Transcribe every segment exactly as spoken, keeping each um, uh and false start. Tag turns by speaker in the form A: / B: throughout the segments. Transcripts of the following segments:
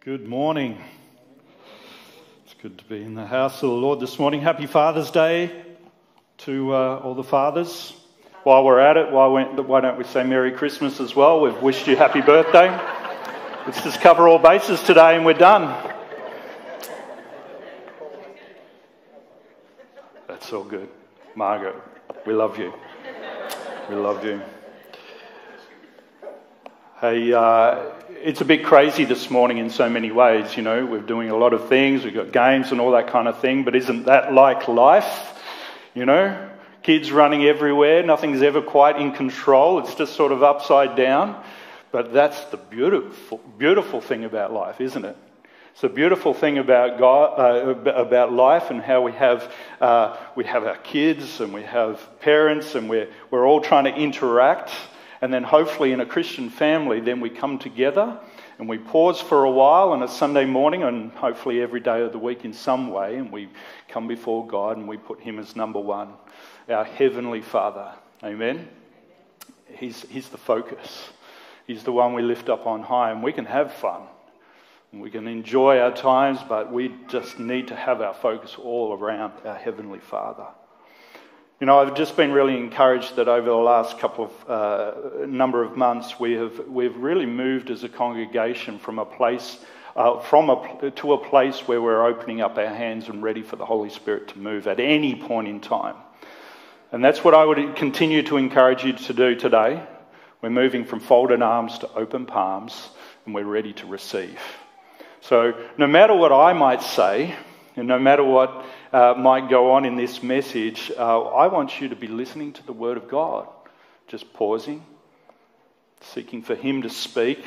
A: Good morning. It's good to be in the house of the Lord this morning. Happy Father's Day to uh, all the fathers. While we're at it, why, why don't we say Merry Christmas as well? We've wished you happy birthday. Let's just cover all bases today and we're done. That's all good. Margaret, we love you. We love you. Hey, uh, it's a bit crazy this morning in so many ways, you know. We're doing a lot of things, we've got games and all that kind of thing, but isn't that like life? You know, kids running everywhere, nothing's ever quite in control, it's just sort of upside down. But that's the beautiful, beautiful thing about life, isn't it? It's a beautiful thing about God, uh, about life, and how we have uh, we have our kids and we have parents, and we're we're all trying to interact. And then hopefully in a Christian family, then we come together and we pause for a while on a Sunday morning, and hopefully every day of the week in some way, and we come before God and we put him as number one, our Heavenly Father. Amen? He's, he's the focus. He's the one we lift up on high, and we can have fun. And we can enjoy our times, but we just need to have our focus all around our Heavenly Father. You know, I've just been really encouraged that over the last couple of uh, number of months, we have we've really moved as a congregation from a place uh, from a to a place where we're opening up our hands and ready for the Holy Spirit to move at any point in time. And that's what I would continue to encourage you to do today. We're moving from folded arms to open palms, and we're ready to receive. So no matter what I might say, and no matter what uh, might go on in this message, uh, I want you to be listening to the Word of God. Just pausing, seeking for Him to speak.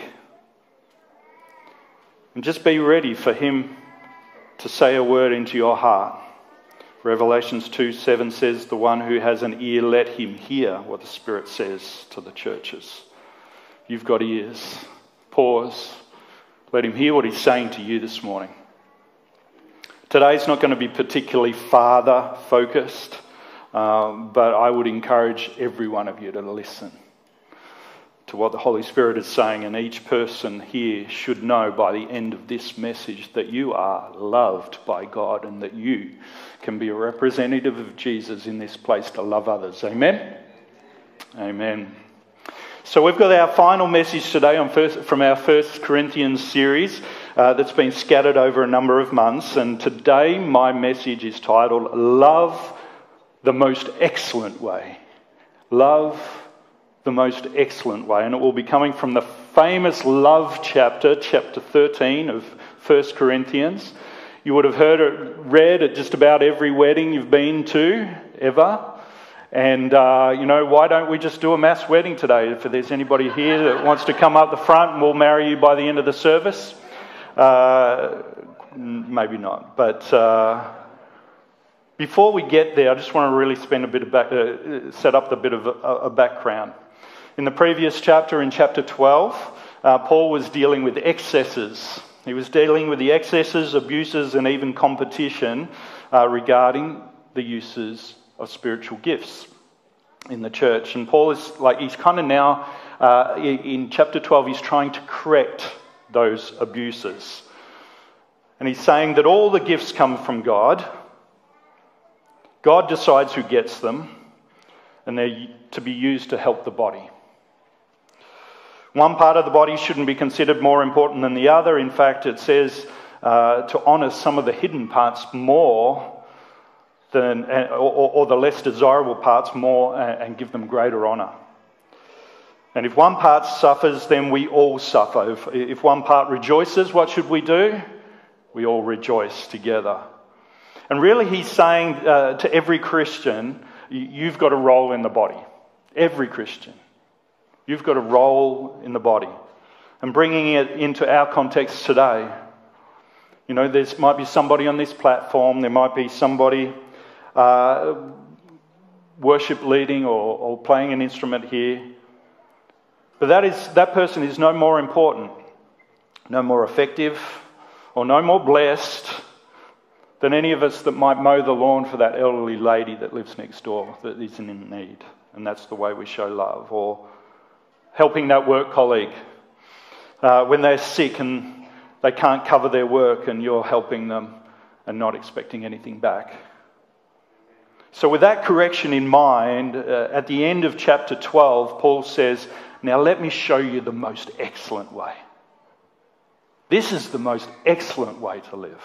A: And just be ready for Him to say a word into your heart. Revelations two seven says, "The one who has an ear, let him hear what the Spirit says to the churches." You've got ears. Pause. Let Him hear what He's saying to you this morning. Today's not going to be particularly father-focused, um, but I would encourage every one of you to listen to what the Holy Spirit is saying, and each person here should know by the end of this message that you are loved by God and that you can be a representative of Jesus in this place to love others. Amen? Amen. So we've got our final message today on first, from our First Corinthians series uh, that's been scattered over a number of months. And today my message is titled, Love the Most Excellent Way. Love the Most Excellent Way. And it will be coming from the famous love chapter, chapter thirteen of First Corinthians. You would have heard it read at just about every wedding you've been to ever. And, uh, you know, why don't we just do a mass wedding today? If there's anybody here that wants to come up the front, and we'll marry you by the end of the service. Uh, maybe not. But uh, before we get there, I just want to really spend a bit of back, uh, set up a bit of a, a background. In the previous chapter, in chapter twelve, uh, Paul was dealing with excesses. He was dealing with the excesses, abuses, and even competition uh, regarding the uses of spiritual gifts in the church. And Paul is like, he's kind of now, uh, in, in chapter twelve, he's trying to correct those abuses. And he's saying that all the gifts come from God. God decides who gets them, and they're to be used to help the body. One part of the body shouldn't be considered more important than the other. In fact, it says uh, to honour some of the hidden parts more Than, or, or the less desirable parts more, and give them greater honour. And if one part suffers, then we all suffer. If, if one part rejoices, what should we do? We all rejoice together. And really he's saying uh, to every Christian, you've got a role in the body. Every Christian. You've got a role in the body. And bringing it into our context today, you know, there might be somebody on this platform, there might be somebody Uh, worship leading or, or playing an instrument here. But that is that person is no more important, no more effective, or no more blessed than any of us that might mow the lawn for that elderly lady that lives next door that isn't in need. And that's the way we show love. Or helping that work colleague uh, when they're sick and they can't cover their work and you're helping them and not expecting anything back. So with that correction in mind, uh, at the end of chapter twelve, Paul says, now let me show you the most excellent way. This is the most excellent way to live.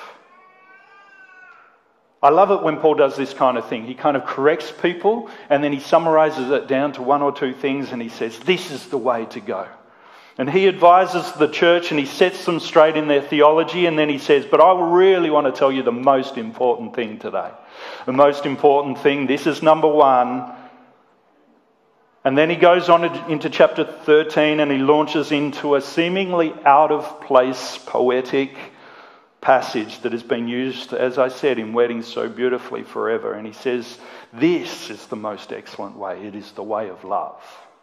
A: I love it when Paul does this kind of thing. He kind of corrects people and then he summarizes it down to one or two things and he says, this is the way to go. And he advises the church and he sets them straight in their theology, and then he says, but I really want to tell you the most important thing today. The most important thing, this is number one. And then he goes on into chapter thirteen and he launches into a seemingly out of place poetic passage that has been used, as I said, in weddings so beautifully forever. And he says, this is the most excellent way. It is the way of love.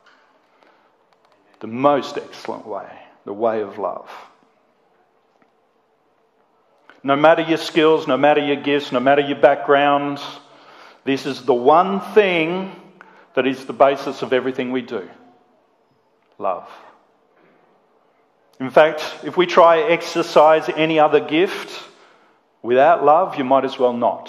A: The most excellent way, the way of love. No matter your skills, no matter your gifts, no matter your background, this is the one thing that is the basis of everything we do. Love. In fact, if we try to exercise any other gift without love, you might as well not.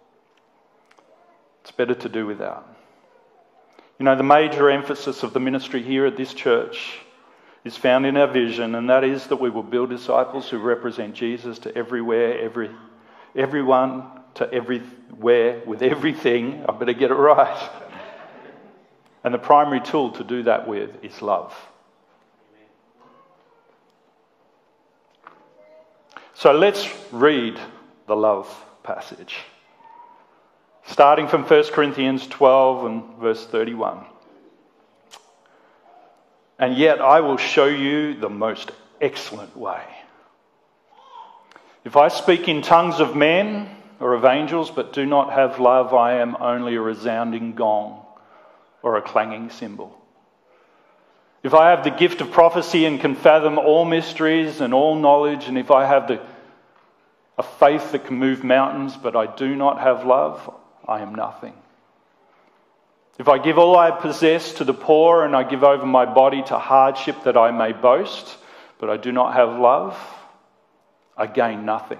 A: It's better to do without. You know, the major emphasis of the ministry here at this church is found in our vision, and that is that we will build disciples who represent Jesus to everywhere, every, everyone, to everywhere, with everything. I better get it right. And the primary tool to do that with is love. So let's read the love passage. Starting from First Corinthians twelve and verse thirty-one. And yet I will show you the most excellent way. If I speak in tongues of men or of angels, but do not have love, I am only a resounding gong or a clanging cymbal. If I have the gift of prophecy and can fathom all mysteries and all knowledge, and if I have the a faith that can move mountains, but I do not have love, I am nothing. If I give all I possess to the poor and I give over my body to hardship that I may boast, but I do not have love, I gain nothing.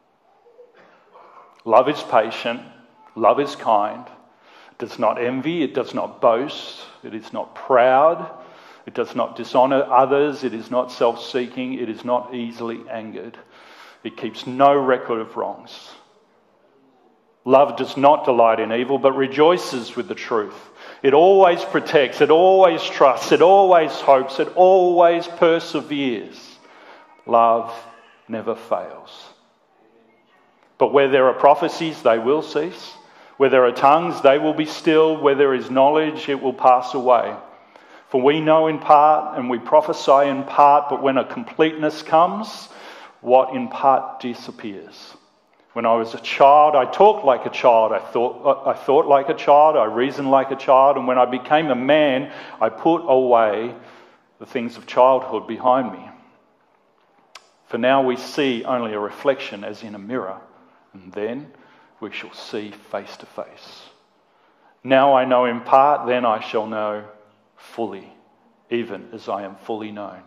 A: Love is patient, love is kind, it does not envy, it does not boast, it is not proud, it does not dishonor others, it is not self-seeking, it is not easily angered, it keeps no record of wrongs. Love does not delight in evil, but rejoices with the truth. It always protects, it always trusts, it always hopes, it always perseveres. Love never fails. But where there are prophecies, they will cease. Where there are tongues, they will be stilled. Where there is knowledge, it will pass away. For we know in part and we prophesy in part, but when a completeness comes, what in part disappears. When I was a child, I talked like a child, I thought, I thought like a child, I reasoned like a child, and when I became a man, I put away the things of childhood behind me. For now we see only a reflection as in a mirror, and then we shall see face to face. Now I know in part, then I shall know fully, even as I am fully known.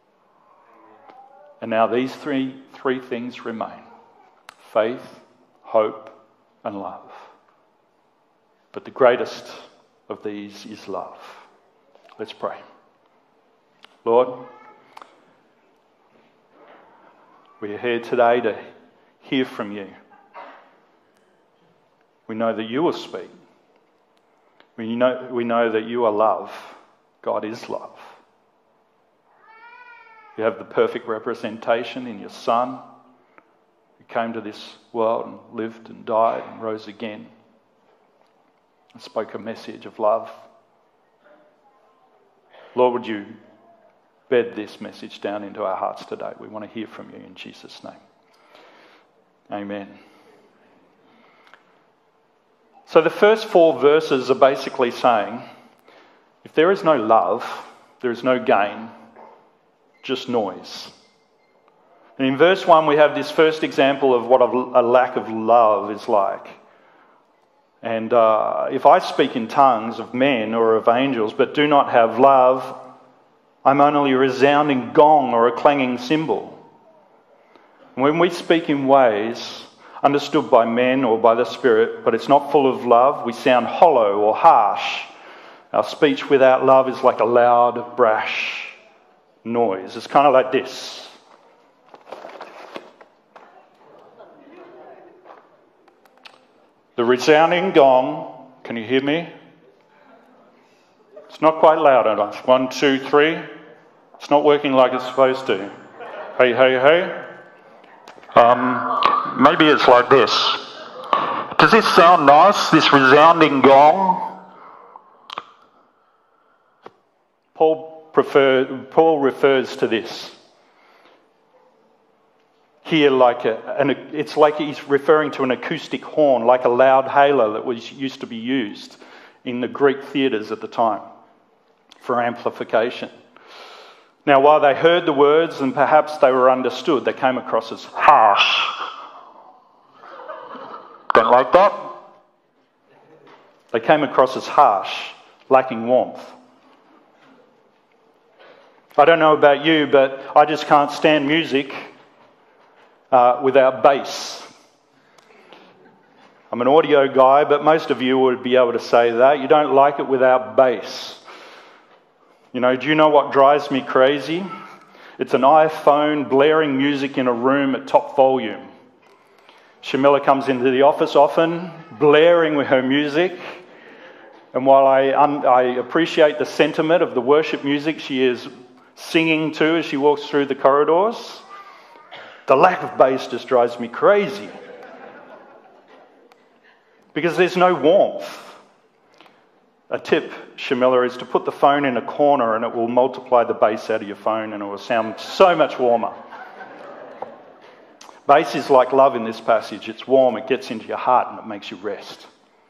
A: And now these three, three things remain. Faith, hope, and love. But the greatest of these is love. Let's pray. Lord, we are here today to hear from you. We know that you will speak. We know, we know that you are love. God is love. You have the perfect representation in your Son, came to this world and lived and died and rose again and spoke a message of love. Lord, would you bed this message down into our hearts today? We want to hear from you in Jesus' name. Amen. So the first four verses are basically saying, if there is no love, there is no gain, just noise. And in verse one, we have this first example of what a lack of love is like. And uh, if I speak in tongues of men or of angels, but do not have love, I'm only a resounding gong or a clanging cymbal. When we speak in ways understood by men or by the Spirit, but it's not full of love, we sound hollow or harsh. Our speech without love is like a loud, brash noise. It's kind of like this. The resounding gong, can you hear me? It's not quite loud enough. One, two, three. It's not working like it's supposed to. Hey, hey, hey. Um, maybe it's like this. Does this sound nice, this resounding gong? Paul, prefer, Paul refers to this here like a, an, it's like he's referring to an acoustic horn, like a loud halo that was used to be used in the Greek theatres at the time for amplification. Now, while they heard the words and perhaps they were understood, they came across as harsh. Don't like that? They came across as harsh, lacking warmth. I don't know about you, but I just can't stand music uh, without bass. I'm an audio guy, but most of you would be able to say that. You don't like it without bass. You know, do you know what drives me crazy? It's an iPhone blaring music in a room at top volume. Shamila comes into the office often, blaring with her music. And while I, un- I appreciate the sentiment of the worship music she is singing to as she walks through the corridors, the lack of bass just drives me crazy. Because there's no warmth. A tip, Shamila, is to put the phone in a corner and it will multiply the bass out of your phone and it will sound so much warmer. Bass is like love in this passage. It's warm, it gets into your heart and it makes you rest.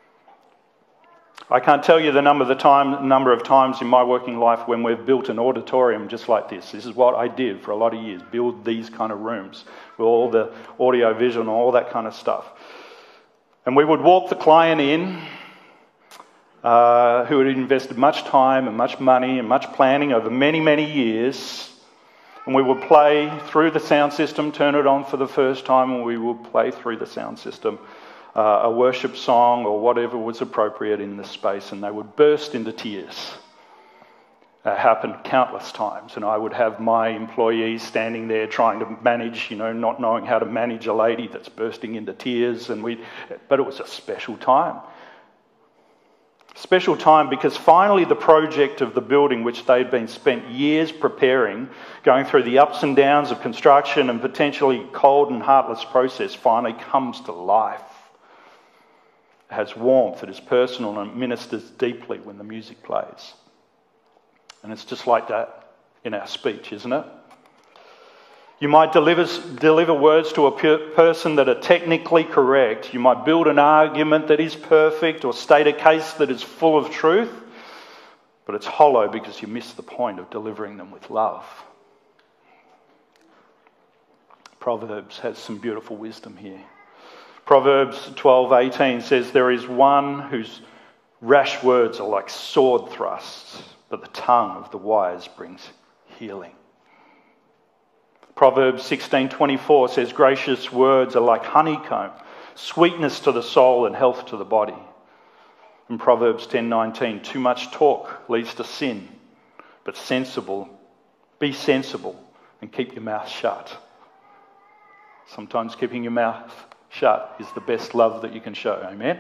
A: I can't tell you the number of, the time, number of times in my working life when we've built an auditorium just like this. This is what I did for a lot of years, build these kind of rooms with all the audio, visual and all that kind of stuff. And we would walk the client in, uh, who had invested much time and much money and much planning over many, many years. And we would play through the sound system, turn it on for the first time, and we would play through the sound system uh, a worship song or whatever was appropriate in the space, and they would burst into tears. It happened countless times, and I would have my employees standing there trying to manage, you know, not knowing how to manage a lady that's bursting into tears, and we. But it was a special time. Special time because finally the project of the building, which they'd been spent years preparing, going through the ups and downs of construction and potentially cold and heartless process, finally comes to life. It has warmth, it is personal, and it ministers deeply when the music plays. And it's just like that in our speech, isn't it? You might deliver, deliver words to a per- person that are technically correct. You might build an argument that is perfect or state a case that is full of truth, but it's hollow because you miss the point of delivering them with love. Proverbs has some beautiful wisdom here. Proverbs twelve eighteen says, "There is one whose rash words are like sword thrusts, but the tongue of the wise brings healing." Proverbs sixteen twenty-four says, "Gracious words are like honeycomb, sweetness to the soul and health to the body." And Proverbs ten nineteen, "Too much talk leads to sin, but sensible, be sensible and keep your mouth shut." Sometimes keeping your mouth shut is the best love that you can show. Amen?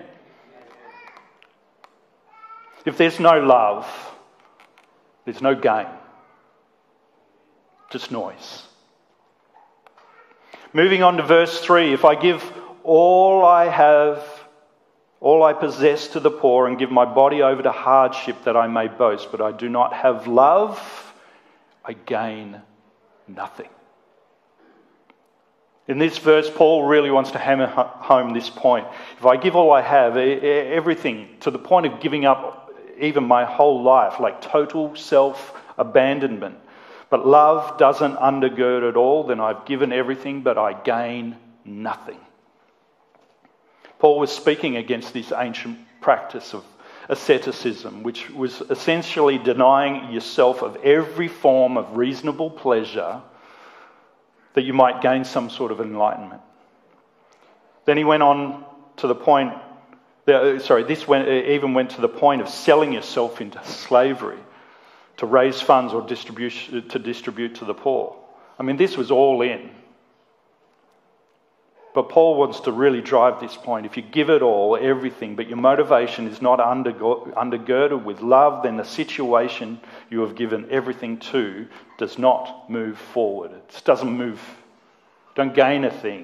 A: If there's no love, there's no gain. Just noise. Moving on to verse three, "If I give all I have, all I possess to the poor and give my body over to hardship that I may boast, but I do not have love, I gain nothing." In this verse, Paul really wants to hammer home this point. If I give all I have, everything, to the point of giving up even my whole life, like total self-abandonment, but love doesn't undergird it all, then I've given everything, but I gain nothing. Paul was speaking against this ancient practice of asceticism, which was essentially denying yourself of every form of reasonable pleasure that you might gain some sort of enlightenment. Then he went on to the point, sorry, this went, even went to the point of selling yourself into slavery to raise funds or distribution, to distribute to the poor. I mean, this was all in. But Paul wants to really drive this point. If you give it all, everything, but your motivation is not undergo- undergirded with love, then the situation you have given everything to does not move forward. It doesn't move. Don't gain a thing.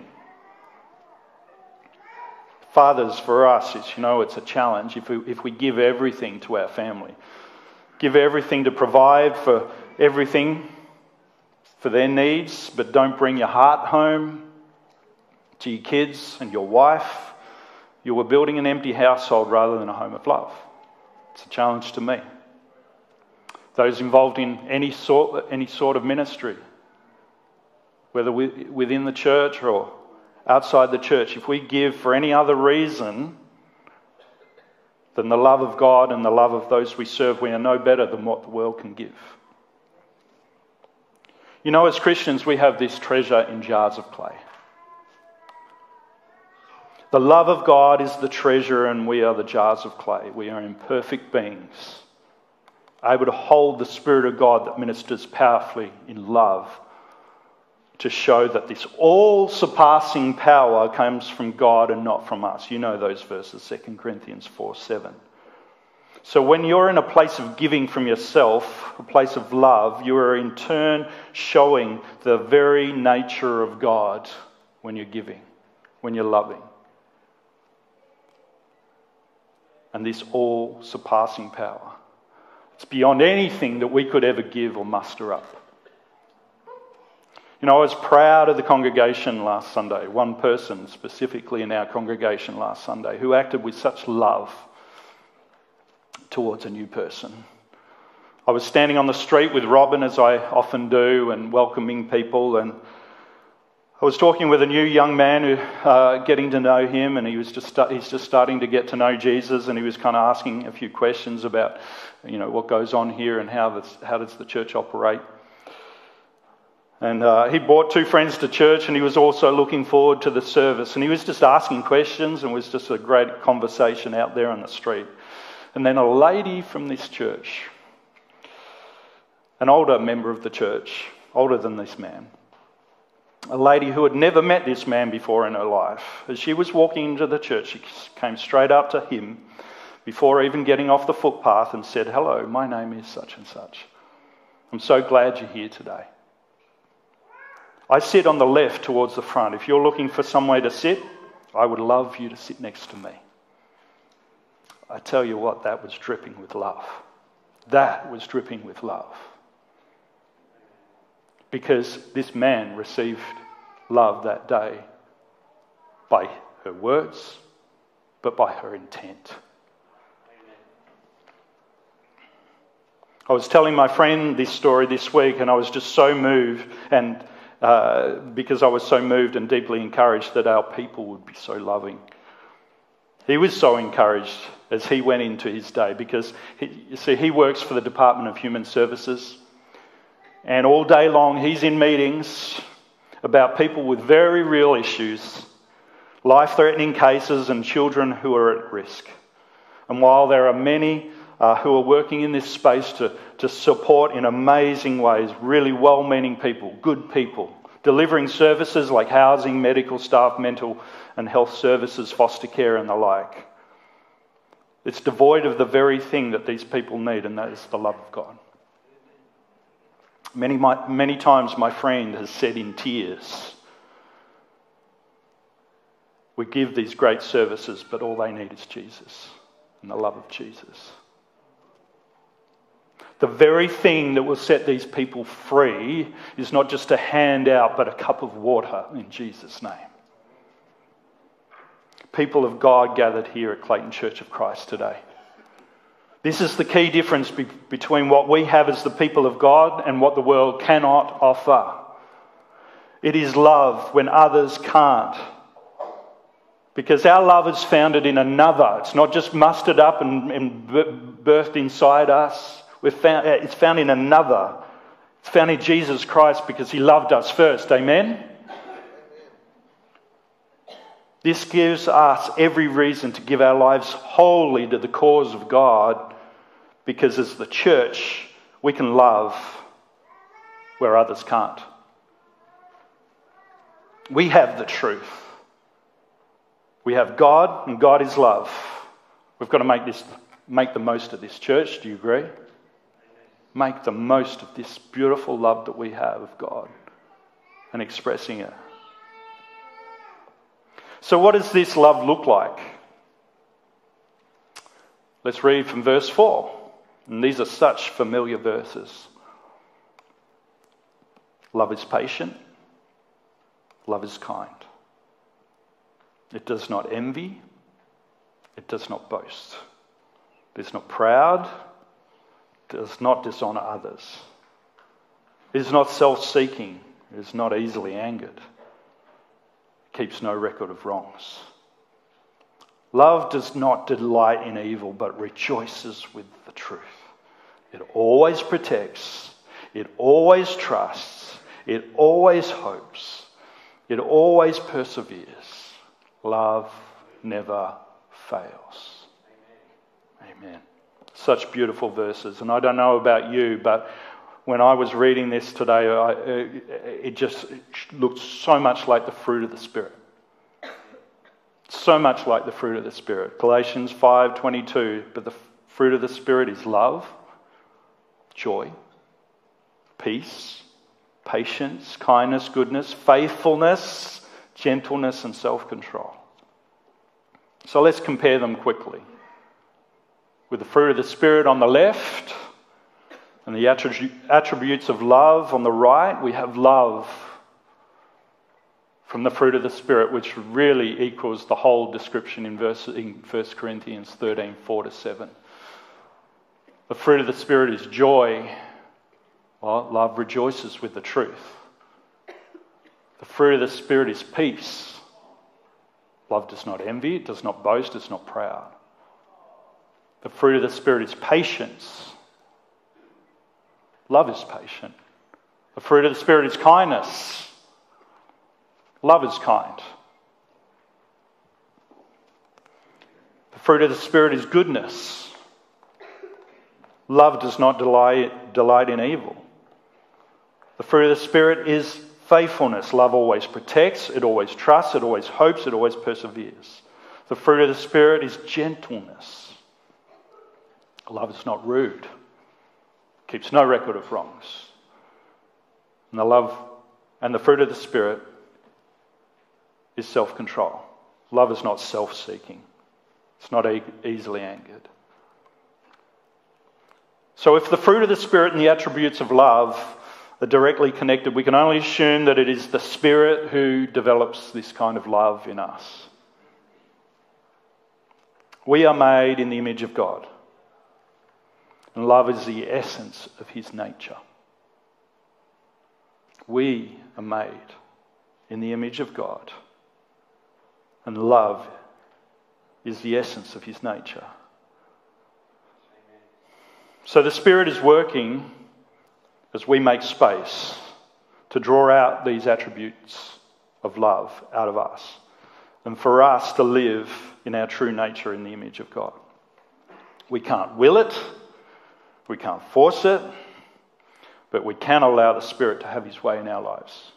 A: Fathers, for us, it's, you know, it's a challenge. If we, if we give everything to our family, give everything to provide for everything, for their needs, but don't bring your heart home to your kids and your wife, you were building an empty household rather than a home of love. It's a challenge to me. Those involved in any sort, any sort of ministry, whether within the church or outside the church, if we give for any other reason than the love of God and the love of those we serve, we are no better than what the world can give. You know, as Christians, we have this treasure in jars of clay. The love of God is the treasure and we are the jars of clay. We are imperfect beings, able to hold the Spirit of God that ministers powerfully in love to show that this all-surpassing power comes from God and not from us. You know those verses, Second Corinthians four seven. So when you're in a place of giving from yourself, a place of love, you are in turn showing the very nature of God when you're giving, when you're loving. And this all-surpassing power. It's beyond anything that we could ever give or muster up. You know, I was proud of the congregation last Sunday, one person specifically in our congregation last Sunday who acted with such love towards a new person. I was standing on the street with Robin, as I often do, and welcoming people, and I was talking with a new young man, who, uh, getting to know him, and he was just he's just starting to get to know Jesus, and he was kind of asking a few questions about, you know, what goes on here and how this, how does the church operate. And uh, he brought two friends to church, and he was also looking forward to the service, and he was just asking questions, and it was just a great conversation out there on the street. And then a lady from this church, an older member of the church, older than this man, a lady who had never met this man before in her life. As she was walking into the church, she came straight up to him before even getting off the footpath and said, "Hello, my name is such and such. I'm so glad you're here today. I sit on the left towards the front. If you're looking for somewhere to sit, I would love you to sit next to me." I tell you what, that was dripping with love. That was dripping with love. Because this man received love that day by her words, but by her intent. I was telling my friend this story this week, and I was just so moved, and uh, because I was so moved and deeply encouraged that our people would be so loving. He was so encouraged as he went into his day, because he, you see, he works for the Department of Human Services. And all day long, he's in meetings about people with very real issues, life-threatening cases, and children who are at risk. And while there are many uh, who are working in this space to, to support in amazing ways, really well-meaning people, good people, delivering services like housing, medical staff, mental and health services, foster care, and the like, it's devoid of the very thing that these people need, and that is the love of God. Many, many times my friend has said in tears, we give these great services, but all they need is Jesus and the love of Jesus. The very thing that will set these people free is not just a handout, but a cup of water in Jesus' name. People of God gathered here at Clayton Church of Christ today. This is the key difference be- between what we have as the people of God and what the world cannot offer. It is love when others can't. Because our love is founded in another. It's not just mustered up and, and birthed inside us. We're found, it's found in another. It's found in Jesus Christ because he loved us first. Amen? This gives us every reason to give our lives wholly to the cause of God, because as the church, we can love where others can't. We have the truth. We have God, and God is love. We've got to make this, make the most of this, church. Do you agree? Make the most of this beautiful love that we have of God and expressing it. So what does this love look like? Let's read from verse four. And these are such familiar verses. Love is patient. Love is kind. It does not envy. It does not boast. It is not proud. It does not dishonour others. It is not self-seeking. It is not easily angered. It keeps no record of wrongs. Love does not delight in evil, but rejoices with the truth. It always protects. It always trusts. It always hopes. It always perseveres. Love never fails. Amen. Amen. Such beautiful verses. And I don't know about you, but when I was reading this today, I, it just looked so much like the fruit of the Spirit. So much like the fruit of the Spirit. Galatians five twenty-two, but the fruit of the Spirit is love, joy, peace, patience, kindness, goodness, faithfulness, gentleness, and self-control. So let's compare them quickly. With the fruit of the Spirit on the left and the attributes of love on the right, we have love from the fruit of the Spirit, which really equals the whole description in, verse, in First Corinthians thirteen, four to seven. The fruit of the Spirit is joy. Well, love rejoices with the truth. The fruit of the Spirit is peace. Love does not envy, it does not boast, it's not proud. The fruit of the Spirit is patience. Love is patient. The fruit of the Spirit is kindness. Love is kind. The fruit of the Spirit is goodness. Love does not delight, delight in evil. The fruit of the Spirit is faithfulness. Love always protects, it always trusts, it always hopes, it always perseveres. The fruit of the Spirit is gentleness. Love is not rude, keeps no record of wrongs. And the love and the fruit of the Spirit is self-control. Love is not self-seeking. It's not e- easily angered. So if the fruit of the Spirit and the attributes of love are directly connected, we can only assume that it is the Spirit who develops this kind of love in us. We are made in the image of God, and love is the essence of his nature. We are made in the image of God, and love is the essence of his nature. So the Spirit is working as we make space to draw out these attributes of love out of us, and for us to live in our true nature in the image of God. We can't will it, we can't force it, but we can allow the Spirit to have his way in our lives.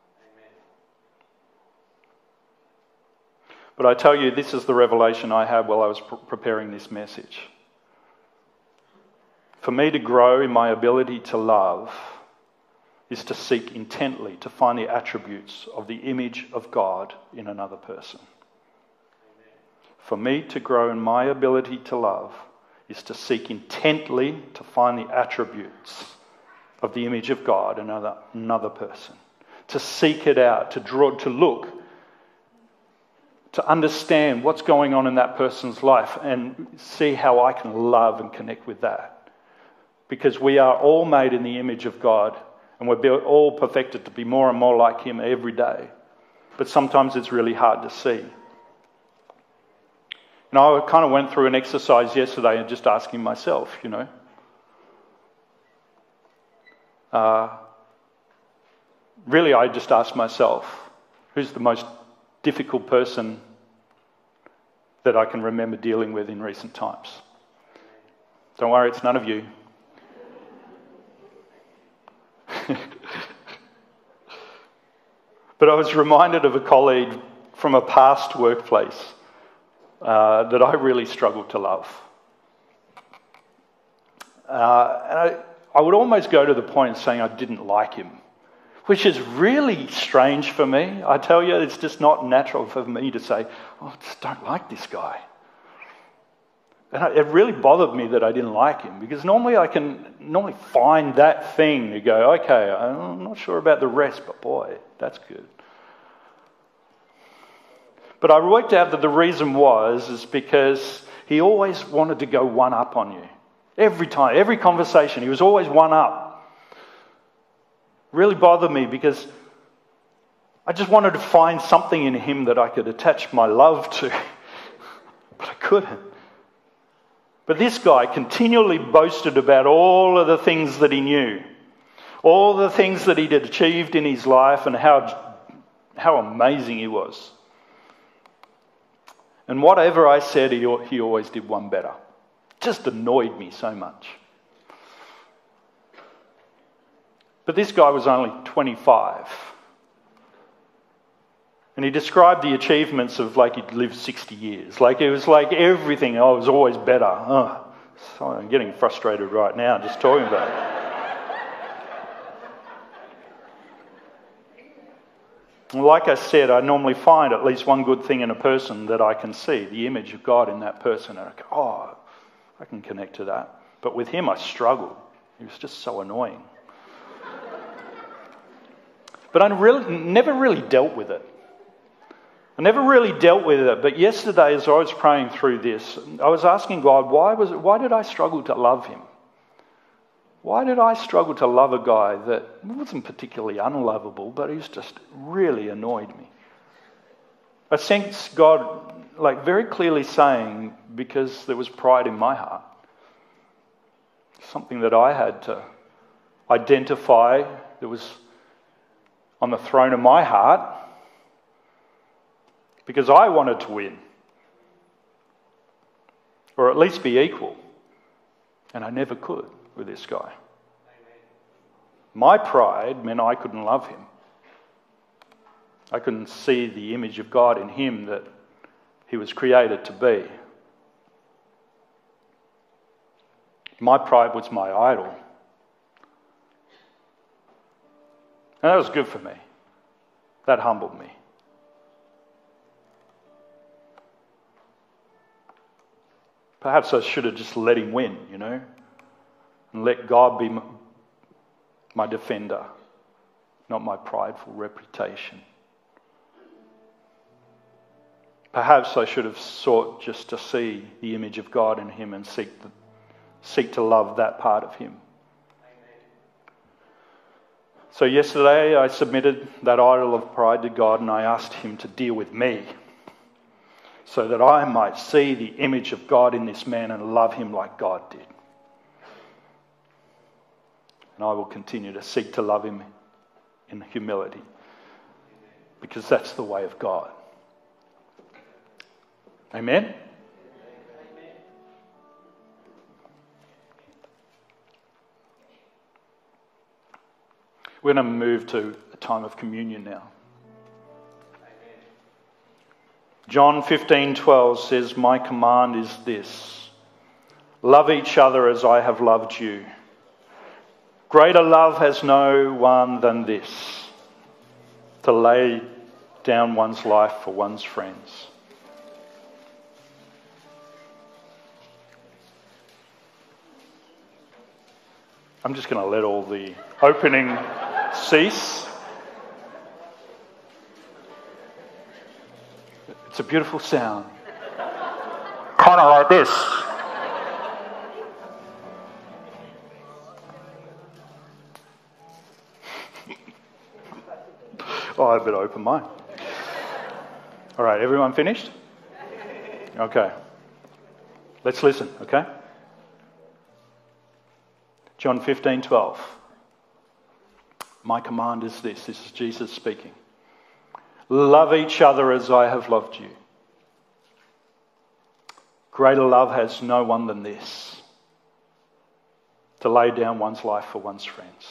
A: But I tell you, this is the revelation I had while I was pre- preparing this message. For me to grow in my ability to love is to seek intently to find the attributes of the image of God in another person. For me to grow in my ability to love is to seek intently to find the attributes of the image of God in another, another person. To seek it out, to draw, to look, to understand what's going on in that person's life and see how I can love and connect with that. Because we are all made in the image of God, and we're all perfected to be more and more like him every day. But sometimes it's really hard to see. And I kind of went through an exercise yesterday and just asking myself, you know, uh, really I just ask myself, who's the most difficult person that I can remember dealing with in recent times? Don't worry, it's none of you. But I was reminded of a colleague from a past workplace uh, that I really struggled to love. Uh, and I, I would almost go to the point of saying I didn't like him, which is really strange for me. I tell you, it's just not natural for me to say, oh, I just don't like this guy. And it really bothered me that I didn't like him, because normally I can normally find that thing to go, okay, I'm not sure about the rest, but boy, that's good. But I worked out that the reason was is because he always wanted to go one up on you. Every time, every conversation, he was always one up. Really bothered me because I just wanted to find something in him that I could attach my love to, but I couldn't. But this guy continually boasted about all of the things that he knew, all the things that he'd achieved in his life, and how, how amazing he was. And whatever I said, he, he always did one better. Just annoyed me so much. But this guy was only twenty-five. And he described the achievements of like he'd lived sixty years. Like it was like everything, oh, it was always better. Oh, so I'm getting frustrated right now just talking about it. And like I said, I normally find at least one good thing in a person that I can see, the image of God in that person. And I go, oh, I can connect to that. But with him, I struggled. He was just so annoying. But I really, never really dealt with it. I never really dealt with it, but yesterday as I was praying through this, I was asking God, why was it, why did I struggle to love him? Why did I struggle to love a guy that wasn't particularly unlovable, but he was just really annoyed me? I sensed God like very clearly saying, because there was pride in my heart. Something that I had to identify that was on the throne of my heart, because I wanted to win, or at least be equal, and I never could with this guy. My pride meant I couldn't love him. I couldn't see the image of God in him that he was created to be. My pride was my idol. And that was good for me. That humbled me. Perhaps I should have just let him win, you know, and let God be my defender, not my prideful reputation. Perhaps I should have sought just to see the image of God in him and seek to, seek to love that part of him. So yesterday I submitted that idol of pride to God, and I asked him to deal with me, so that I might see the image of God in this man and love him like God did. And I will continue to seek to love him in humility, because that's the way of God. Amen? We're going to move to a time of communion now. John fifteen twelve says, "My command is this: love each other as I have loved you. Greater love has no one than this, to lay down one's life for one's friends." I'm just going to let all the opening cease. It's a beautiful sound. Kind of like this. Oh, I better open mine. All right, everyone finished? Okay. Let's listen, okay? John fifteen twelve. My command is this. This is Jesus speaking. Love each other as I have loved you. Greater love has no one than this, to lay down one's life for one's friends.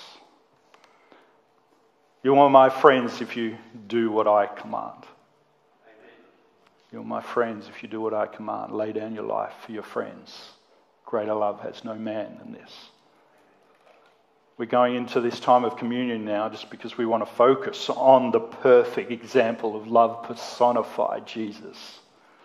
A: You are my friends if you do what I command. You're my friends if you do what I command. Lay down your life for your friends. Greater love has no man than this. We're going into this time of communion now just because we want to focus on the perfect example of love personified, Jesus,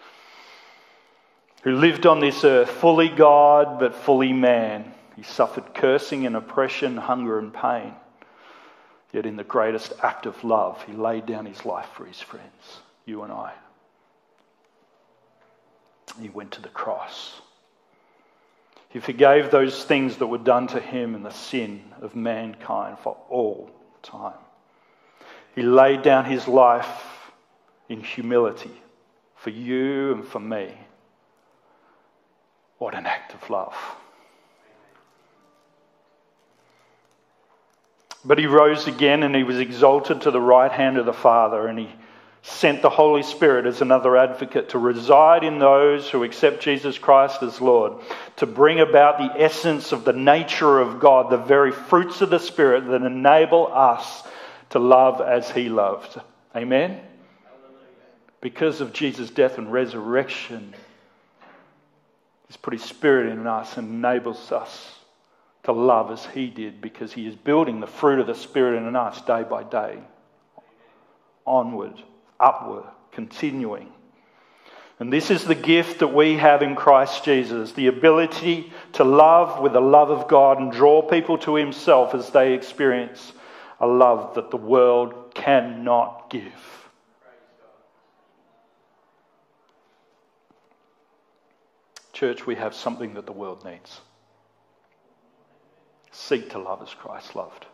A: who lived on this earth fully God but fully man. He suffered cursing and oppression, hunger and pain. Yet in the greatest act of love, he laid down his life for his friends, you and I. He went to the cross. He forgave those things that were done to him and the sin of mankind for all time. He laid down his life in humility for you and for me. What an act of love. But he rose again and he was exalted to the right hand of the Father, and he sent the Holy Spirit as another advocate to reside in those who accept Jesus Christ as Lord, to bring about the essence of the nature of God, the very fruits of the Spirit that enable us to love as he loved. Amen? Because of Jesus' death and resurrection, he's put his Spirit in us and enables us to love as he did, because he is building the fruit of the Spirit in us day by day. Onward, upward, continuing. And this is the gift that we have in Christ Jesus, the ability to love with the love of God and draw people to himself as they experience a love that the world cannot give. Church, we have something that the world needs. Seek to love as Christ loved.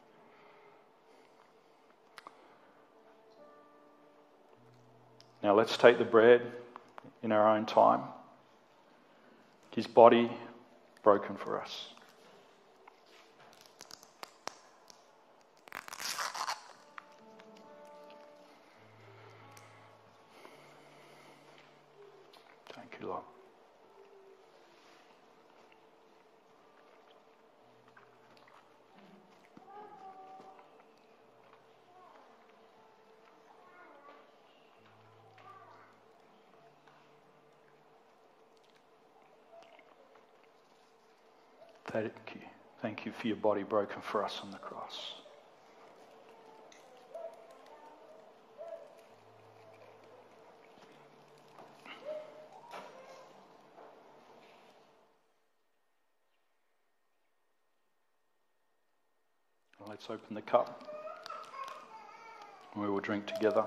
A: Now let's take the bread in our own time. His body broken for us. Thank you, Lord. Thank you. Thank you for your body broken for us on the cross. Let's open the cup and we will drink together.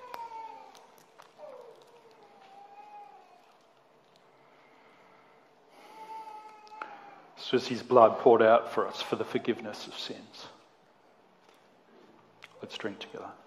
A: This was his blood poured out for us for the forgiveness of sins. Let's drink together.